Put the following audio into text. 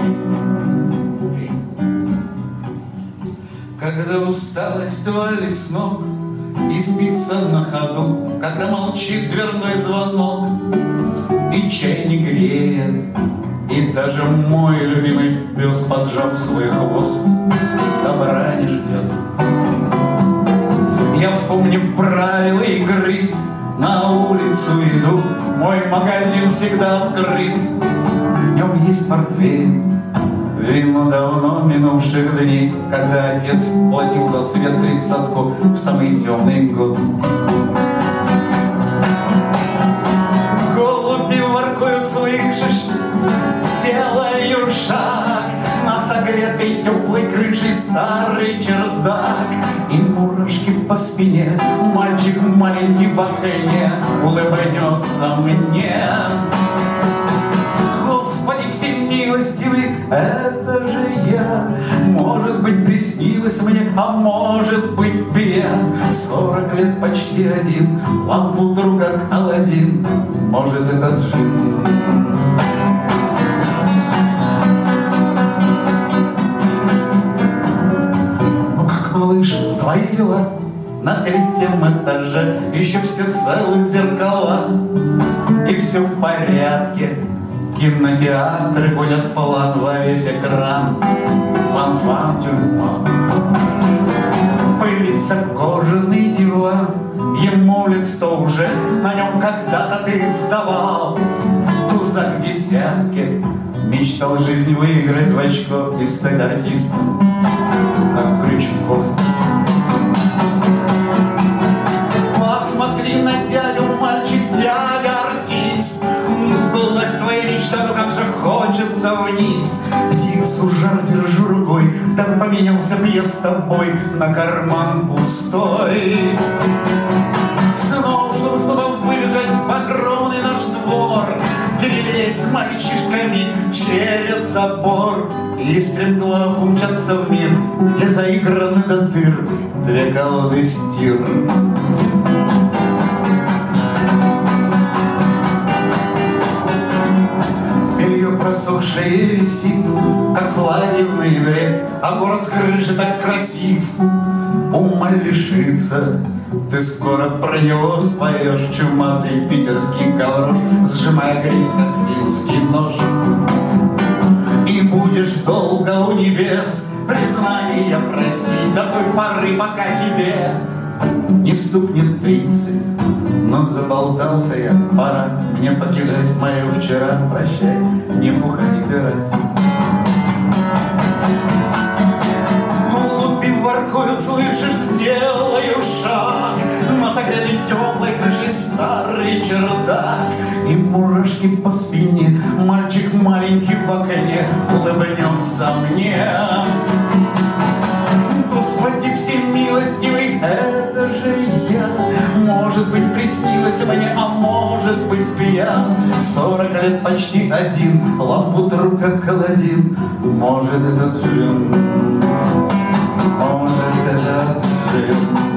Когда усталость валит с ног и спится на ходу, когда молчит дверной звонок, и чай не греет, и даже мой любимый пес, поджав свой хвост, добра не ждет. Я, вспомнив правила игры, на улицу иду, мой магазин всегда открыт. В нем есть портвейн, вино давно минувших дней, когда отец платил за свет 30-ку в самый темный год. Голуби воркуют, слышишь, сделаю шаг на согретой теплой крышей старый чердак. И мурашки по спине, мальчик маленький в окне улыбнется мне. Господи всемилостивый, это же я. Может быть, приснилось мне, а может быть, пьян. 40 лет почти один, лампу друга как Аладдин. Может, это джин. Ну как, малыш, твои дела? На 3-м этаже еще все целые зеркала, и все в порядке. Кинотеатры гонят план во весь экран. Фан-фан, тюльпан. Пылится кожаный диван, ему лет 100 уже, на нем когда-то ты сдавал туза к десятке. Мечтал жизнь выиграть в очко и стать артистом, как Крючков. Посмотри на дядю, мальчик, дядя артист. Сбылась твоя мечта, но как же хочется вниз. Птицу жар держу рукой, так поменялся б я с тобой на карман пустой. Снова, чтобы снова выбежать в огромный наш двор, перелезть с мальчишками через забор и стремглав умчаться в мир, где заиграны до дыр 2 колоды стир. Белье просохшее висит, как флаги в ноябре, а город с крыши так красив. Ума лишится, ты скоро про него споешь чумазый питерский гаврош, сжимая гриф, как финский нож. И будешь долго у небес признания просить до той поры, пока тебе не стукнет 30. Но заболтался я, пора мне покидать мое вчера. Прощай, ни пуха, ни пера. Голуби воркуют, слышишь, сделаю шаг на согретой теплой крыше старый чердак. И мурашки по спине, мальчик маленький в окне улыбнется мне. Господи всемилостивый, это же я. Может быть, приснилось мне, а может быть, пьян. 40 лет почти один, лампу тру как Аладдин. Может, этот джин, может, этот джин.